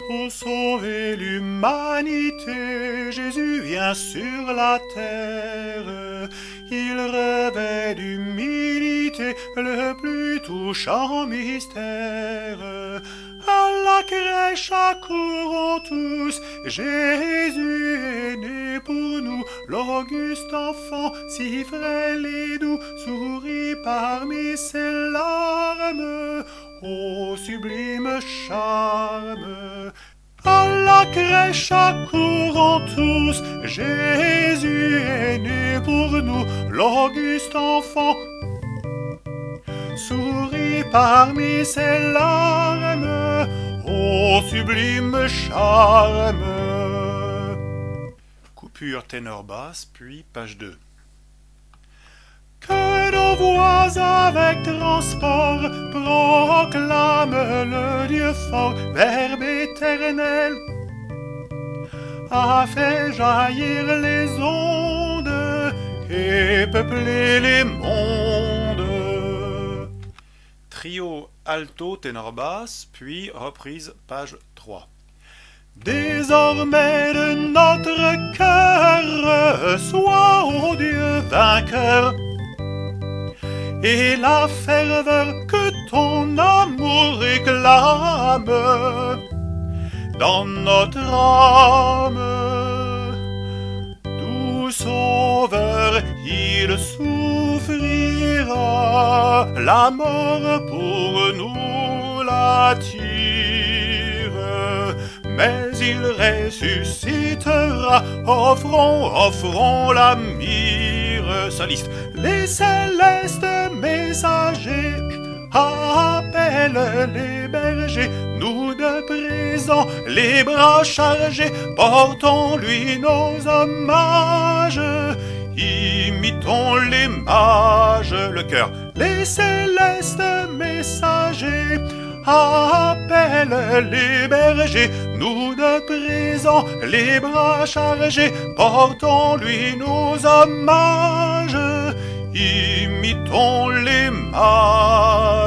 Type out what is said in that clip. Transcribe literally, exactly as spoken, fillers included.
Pour sauver l'humanité, Jésus vient sur la terre. Il revêt d'humilité le plus touchant mystère. À la crèche accourons tous, Jésus est né pour nous. L'auguste enfant, si frêle et doux, sourit parmi ses larmes. Ô sublime charme! À la crèche accourons tous, Jésus est né pour nous. L'auguste enfant sourit parmi ses larmes. Ô sublime charme! Coupure ténor basse, puis page deux. Que nos voix avec transport proclament le Dieu fort, Verbe éternel, a fait jaillir les ondes et peupler les mondes. Trio alto ténor basse, puis reprise page trois. Désormais de notre cœur, sois, ô Dieu vainqueur, et la ferveur que ton amour réclame dans notre âme. Doux Sauveur, il souffrira la mort pour nous la tire, mais il ressuscitera. Offrons, offrons la myrrhe. Soliste. Les célestes messagers appellent les bergers. Nous de présent, les bras chargés, portons-lui nos hommages. Imitons les mages. Le cœur. Les célestes messagers appellent les bergers. Nous de présent, les bras chargés, portons-lui nos hommages. Imitons les mages.